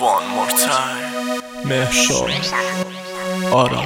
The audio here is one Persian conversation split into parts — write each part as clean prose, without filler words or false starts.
One more time مهشاد آرا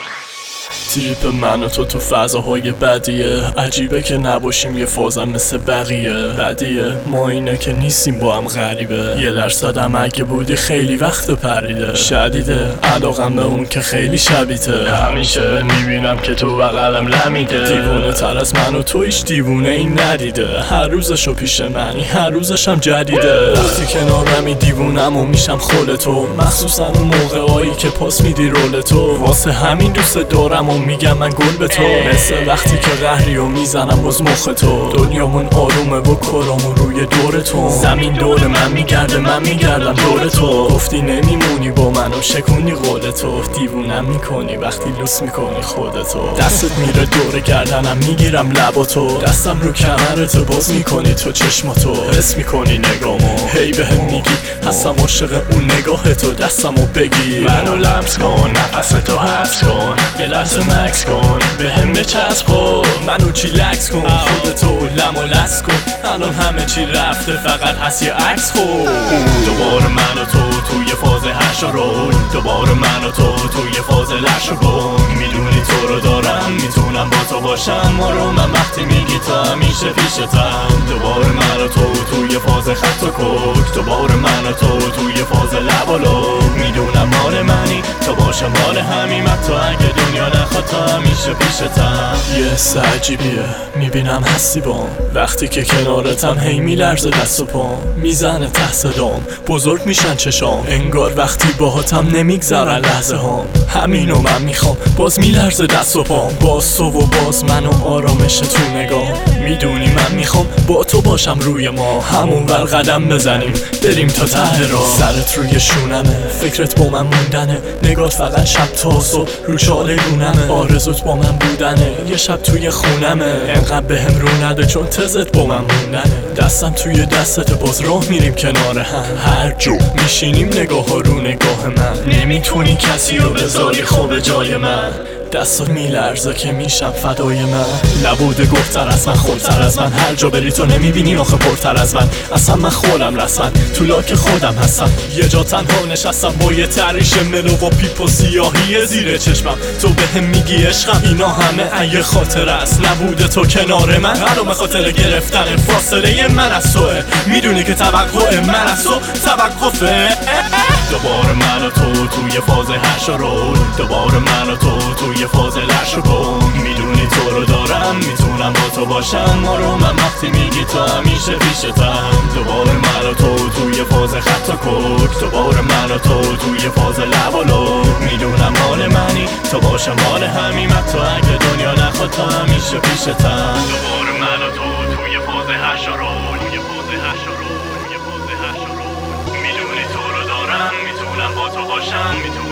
تیپ من و تو فضاهای بدیه. عجیبه که نباشیم یه فازم مثل بقیه. بدیه ما اینه که نیستیم با هم غریبه. یه درصدم اگه بودی خیلی وقت پریده. شدیده علاقم به اون که خیلی شبیته. همیشه میبینم که تو بغلم لمیده. دیوونه تر از من و تو هیچ دیوونه این ندیده. هر روزشو پیش منی هر روزشم جدیده. وقتی کنارمی دیوونم و میشم خول تو. مخصوصا اون موقعایی که پاس میدی رول تو. واسه همین دوست دارم و میگم من گل به تو. مثل وقتی که قهری و میزنم باز مخ تو. دنیامون آرومه و کرامون روی دور تو. زمین دور من میگرده من میگردم دور تو. گفتی نمیمونی با من و شکونی قول تو. دیوونم میکنی وقتی لوس میکنی خودتو. دستت میره دور گردنم میگیرم لبا تو. دستم رو کمرت باز میکنی تو چشماتو. حس میکنی نگامو هی بهم میگی هستم عاشق اون نگاه تو. دستمو بگی منو لمس کن نفستو حبس کن. یه لحظه مکس کن بهم بچسب خود. منو چیلکس کن خودتو لم و لس کن. الان همه چی رفته فقط هست یه عکس خود. دوباره من و تو توی فاز هش و رول. دوباره من و تو توی فاز لش و گم. میدونی تو رو دارم میتونم با تو باشم. آروم من وقتی میگی تو همیشه پیشتم. دوباره من و تو توی فاز خط و کوک. دوباره من و تو توی فاز لب و لب. میدونم مال منی تو باشم مال همیم. تو اگه دنیا نخواد تو همیشه پیشتم. یه حس عجیبیه میبینم هستی بام. وقتی که کنارتم هی میلرزه دست و پام. میزنه ته صدام بزرگ میشن چشام. انگار وقتی باهاتم نمیگذرن لحظه هام. همینو من میخوام باز میلرزه دست و پام. باز تو و باز من و آرامش تو نگاه. میدونی من میخوام با تو باشم روی ما. همون ور قدم بزنیم بریم تا ته راه. سرت روی شونمه فکرت با من موندنه. نگات فقط شب تا صبح رو چاله گونمه. آرزوت با من بودنه یه شب توی خونمه. انقدر بهم رو نده چون تزت با من موندنه. دستم توی دستت باز راه میریم کنار هم. هر جو میشینیم نگاه ها رو نگاه من. نمیتونی کسی رو بذاری خوب جای من. دستات میلرزه که میشم فدای من. نبوده گفتر از من خودتر از من. هر جا بری تو نمیبینی آخه پرتر از من. اصلا من خودم رسمن تو لاک خودم هستم. یه جا تنها نشستم با یه تریش ملو و پیپ و سیاهی زیر چشمم. تو بهم میگی عشقم اینا همه ای خاطر است. نبوده تو کنار من الان خاطر گرفتن فاصله من از توه. میدونی که توقع من از تو توقفه. دوباره من و تو توی فاز هش و رول. دوباره من و تو توی فاز لش و گم. میدونی تو رو دارم میتونم با تو باشم. آروم من وقتی میگی تو همیشه پیشتم. دوباره من و تو توی فاز خط و کوک. دوباره من و تو توی فاز لب و لب. میدونم مال منی تو باشم مال همیم. تو اگه دنیا نخواد تو همیشه پیشتم. دوباره من و تو توی فاز هش و رول. میدونی تو رو دارم میتونم با تو باشم.